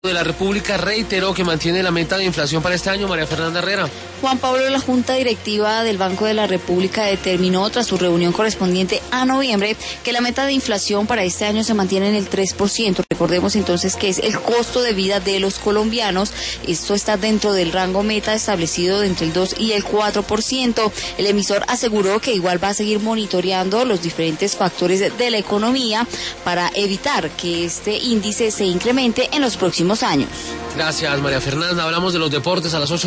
de la República reiteró que mantiene la meta de inflación para este año. María Fernanda Herrera. Juan Pablo, la Junta Directiva del Banco de la República determinó tras su reunión correspondiente a noviembre que la meta de inflación para este año se mantiene en el 3%. Recordemos entonces que es el costo de vida de los colombianos. Esto está dentro del rango meta establecido de entre el 2 y el 4%. El emisor aseguró que igual va a seguir monitoreando los diferentes factores de la economía para evitar que este índice se incremente en los próximos años. Gracias, María Fernanda. Hablamos de los deportes a las 8.